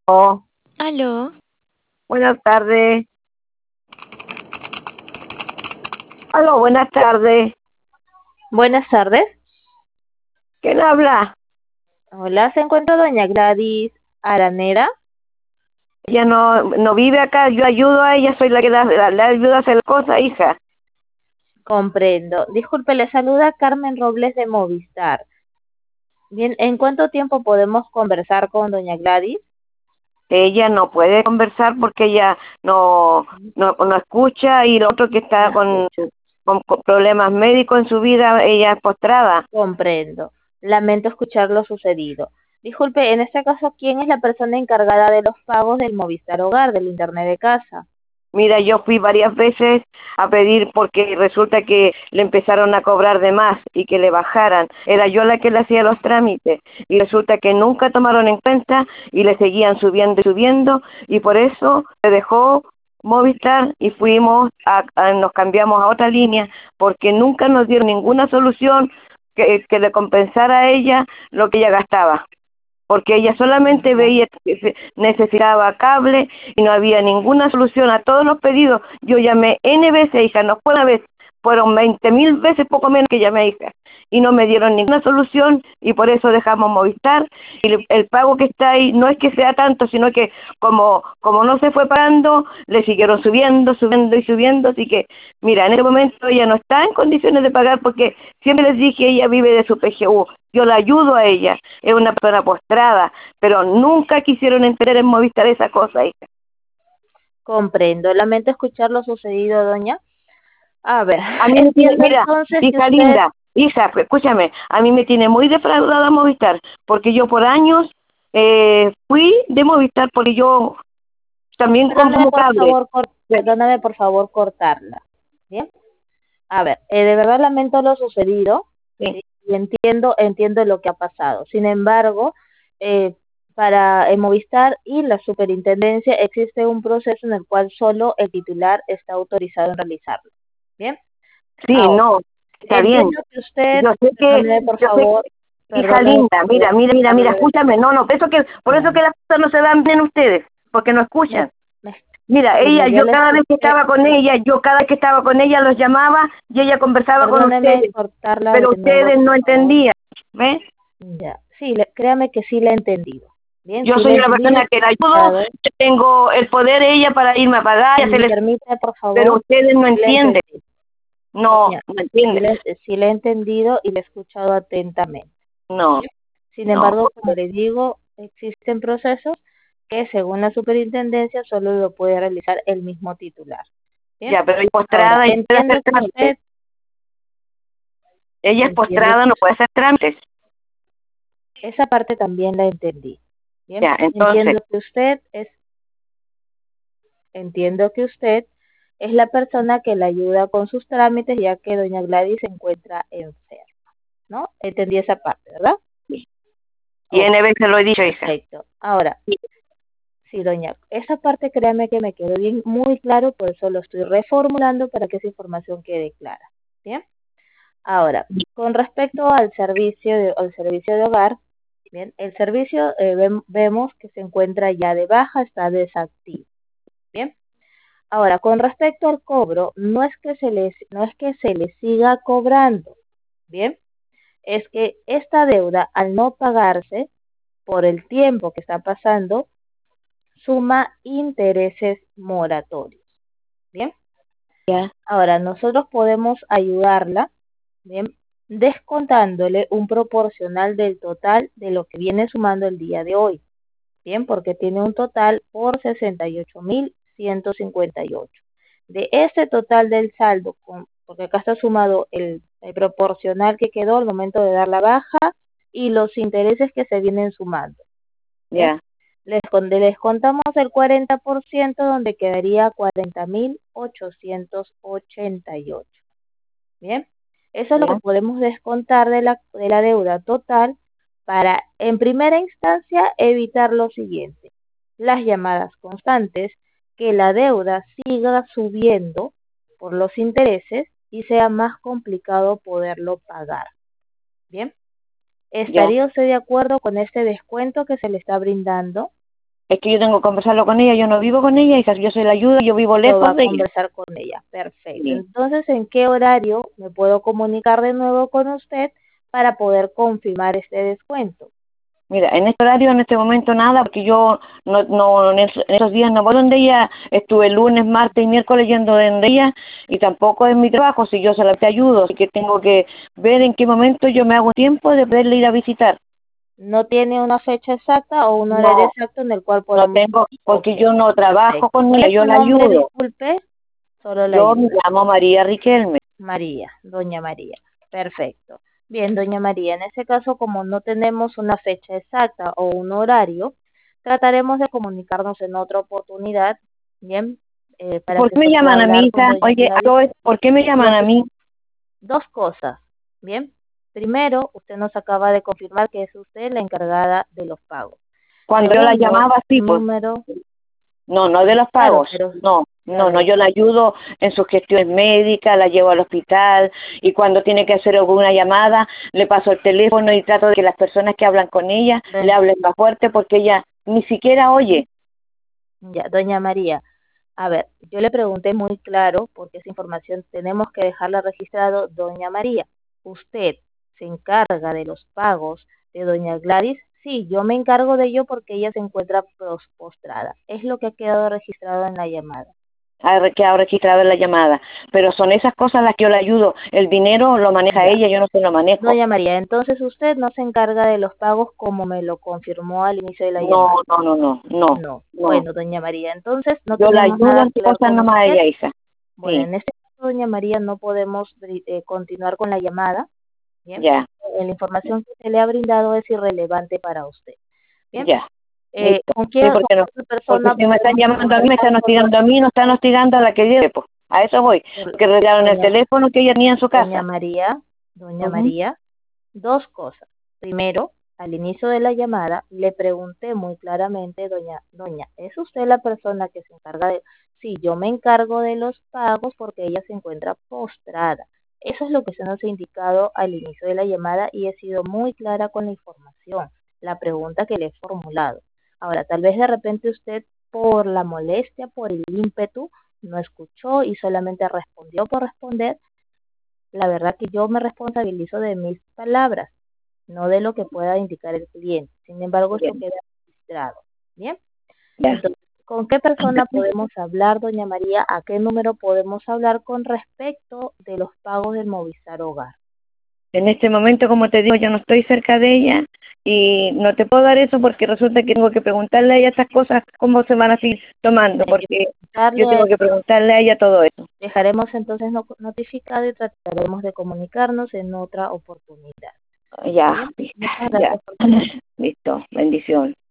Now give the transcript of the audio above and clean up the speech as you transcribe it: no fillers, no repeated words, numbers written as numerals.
Oh, Aló, buenas tardes. Aló, buenas tardes. buenas tardes. ¿Quién habla? Hola, ¿se encuentra doña Gladys Aranera? Ella no vive acá, yo ayudo a ella, soy la que le ayuda a hacer cosas, hija. Comprendo. Disculpe, le saluda Carmen Robles de Movistar. Bien, ¿en cuánto tiempo podemos conversar con doña Gladys? Ella no puede conversar porque ella no escucha y lo otro que está No escucho. con problemas médicos en su vida, ella es postrada. Comprendo. Lamento escuchar lo sucedido. Disculpe, en este caso, ¿quién es la persona encargada de los pagos del Movistar Hogar, del Internet de casa? Mira, yo fui varias veces a pedir porque resulta que le empezaron a cobrar de más y que le bajaran. Era yo la que le hacía los trámites y resulta que nunca tomaron en cuenta y le seguían subiendo y subiendo y por eso se dejó Movistar y nos cambiamos a otra línea porque nunca nos dieron ninguna solución que le compensara a ella lo que ella gastaba porque ella solamente Ya. veía que necesitaba cable y no había ninguna solución a todos los pedidos. Yo llamé N veces, hija, no fue una vez, fueron 20.000 veces poco menos que llamé, hija, y no me dieron ninguna solución y por eso dejamos Movistar. Y el pago que está ahí no es que sea tanto, sino que como no se fue pagando, le siguieron subiendo, subiendo y subiendo, así que, mira, en este momento ella no está en condiciones de pagar porque siempre les dije, ella vive de su PGU, yo la ayudo a ella, es una persona postrada, pero nunca quisieron entender en Movistar esa cosa, hija. Comprendo. Lamento escuchar lo sucedido, doña. A ver, A mí me tiene, entiendo mira, entonces que hija usted linda, hija, escúchame, a mí me tiene muy defraudada Movistar, porque yo por años fui de Movistar, porque yo también Perdóname compro por cable. favor, perdóname por favor cortarla. Bien. A ver, de verdad lamento lo sucedido, Sí, ¿sí? Y entiendo lo que ha pasado. Sin embargo, eh, para Movistar y la superintendencia existe un proceso en el cual solo el titular está autorizado en realizarlo. Bien. sí, Ahora, no, está bien. entiendo que usted, Yo sé perdóneme por yo sé favor, hija perdóneme linda, por mira, favor, mira, mira, mira, cortarle. escúchame, no, no, por eso que las cosas no se dan bien ustedes, porque no Me, escuchan. me- Mira, Mire, yo yo le cada vez que escuché, estaba con ella, los llamaba y ella conversaba con perdóneme ustedes, cortarla pero de nuevo, ustedes por no favor. entendían, ¿ves? Ya, sí, créame que sí le he entendido. Bien, Yo sí le soy he una entendido y persona he que la ayudo, escuchado. yo tengo el poder ella para irme a pagar y Si me hacerles, permite, por pero favor, ustedes no sí le he entienden, entendido. no, Doña, no entienden, sí le he entendido y le he escuchado atentamente. no, Bien. Sin no, embargo, como le digo, existen procesos que según la superintendencia solo lo puede realizar el mismo titular. Bien. ya, pero ella es Ahora, postrada y puede hacer trámites, ella es entiendo postrada, que no puede hacer trámites, esa parte también la entendí. Bien. ya, entonces, Entiendo que usted es la persona que le ayuda con sus trámites ya que doña Gladys se encuentra enferma, ¿no? Entendí esa parte, ¿verdad? y Ok, N veces lo he dicho, hija, perfecto. Ahora, sí, doña, esa parte créame que me quedó bien, muy claro, por eso lo estoy reformulando para que esa información quede clara. Bien. Ahora, con respecto al servicio de hogar, bien, el servicio vemos que se encuentra ya de baja, está desactivo. Bien. Ahora, con respecto al cobro, no es que se le siga cobrando, ¿bien? Es que esta deuda, al no pagarse por el tiempo que está pasando, suma intereses moratorios, ¿bien? ya, Ahora, nosotros podemos ayudarla, ¿bien? Descontándole un proporcional del total de lo que viene sumando el día de hoy, ¿bien? Porque tiene un total por 68.158. De ese total del saldo, porque acá está sumado el proporcional que quedó al momento de dar la baja y los intereses que se vienen sumando. Bien, ya, les contamos el 40% donde quedaría 40.888. Bien, eso es lo que ya, podemos descontar de la deuda total para, en primera instancia, evitar lo siguiente: las llamadas constantes, que la deuda siga subiendo por los intereses y sea más complicado poderlo pagar. Bien, ya. ¿estaría usted de acuerdo con este descuento que se le está brindando? Es que yo tengo que conversarlo con ella, yo no vivo con ella, hija, yo soy la ayuda, yo vivo Lo va a lejos de ella. conversar con ella. Perfecto. Sí. Entonces, ¿en qué horario me puedo comunicar de nuevo con usted para poder confirmar este descuento? Mira, en este horario, en este momento nada, porque yo en esos días no voy donde ella, estuve lunes, martes y miércoles yendo donde ella, y tampoco es mi trabajo, si yo solamente ayudo, así que tengo que ver en qué momento yo me hago tiempo de poderle ir a visitar. ¿No tiene una fecha exacta o un horario No, exacto en el cual no podamos? tengo, Ok, porque yo no trabajo perfecto. con ¿Cuál ella, es yo su la nombre? ayudo. Disculpe, solo la Yo me ayuda. llamo María Riquelme. María, doña María. Perfecto. Bien, doña María, en ese caso, como no tenemos una fecha exacta o un horario, trataremos de comunicarnos en otra oportunidad, bien, para ¿Por que qué me usted pueda llaman a mí, hablar con hija? doña Oye, Gladys. ¿por qué me llaman Lo a que, mí? dos cosas, bien. Primero, usted nos acaba de confirmar que es usted la encargada de los pagos. Cuando yo la Segundo, llamaba, sí, pues. número, No, no de los claro, pagos. pero No, no, no, claro, yo la ayudo en sus gestiones médicas, la llevo al hospital y cuando tiene que hacer alguna llamada, le paso el teléfono y trato de que las personas que hablan con ella le hablen más fuerte porque ella ni siquiera oye. ya, doña María. A ver, yo le pregunté muy claro, porque esa información tenemos que dejarla registrado, doña María. ¿Usted se encarga de los pagos de doña Gladys? Sí, yo me encargo de ello porque ella se encuentra postrada. Es lo que ha quedado registrado en la llamada. Que ha registrado en la llamada, pero son esas cosas las que yo le ayudo. El dinero lo maneja Ya. ella, yo no se lo manejo. Doña María, entonces usted no se encarga de los pagos como me lo confirmó al inicio de la No, llamada. no, no, no, no, No. no. Bueno, doña María, entonces no Yo la tenemos ayudo nada en que ver cosas con nomás a usted. ella, hija. Bueno, Sí, en este caso, doña María, no podemos continuar con la llamada. Bien, ya, la información que se le ha brindado es irrelevante para usted. Bien, ya. Listo. Sí, con porque no, qué otra porque persona si me están podemos llamando a mí, me conversar están con hostigando a mí, no están hostigando a la que lleve, pues. A eso voy. Porque retiraron el doña, teléfono que ella tenía en su doña casa. María? Doña Ujú. María, dos cosas. Primero, al inicio de la llamada, le pregunté muy claramente, doña, ¿es usted la persona que se encarga de? Sí, yo me encargo de los pagos porque ella se encuentra postrada. Eso es lo que se nos ha indicado al inicio de la llamada y he sido muy clara con la información, la pregunta que le he formulado. Ahora, tal vez de repente usted, por la molestia, por el ímpetu, no escuchó y solamente respondió por responder. La verdad que yo me responsabilizo de mis palabras, no de lo que pueda indicar el cliente. Sin embargo, esto Bien, queda registrado. Bien, ya. entonces, ¿con qué persona podemos hablar, doña María? ¿A qué número podemos hablar con respecto de los pagos del Movistar Hogar? En este momento, como te digo, yo no estoy cerca de ella y no te puedo dar eso porque resulta que tengo que preguntarle a ella estas cosas, cómo se van a seguir tomando, Tiene que porque yo preguntarle, tengo que preguntarle a ella todo eso. dejaremos entonces notificado y trataremos de comunicarnos en otra oportunidad. Ya, Bien, lista, muchas ya. gracias por su llamada. Listo, bendición.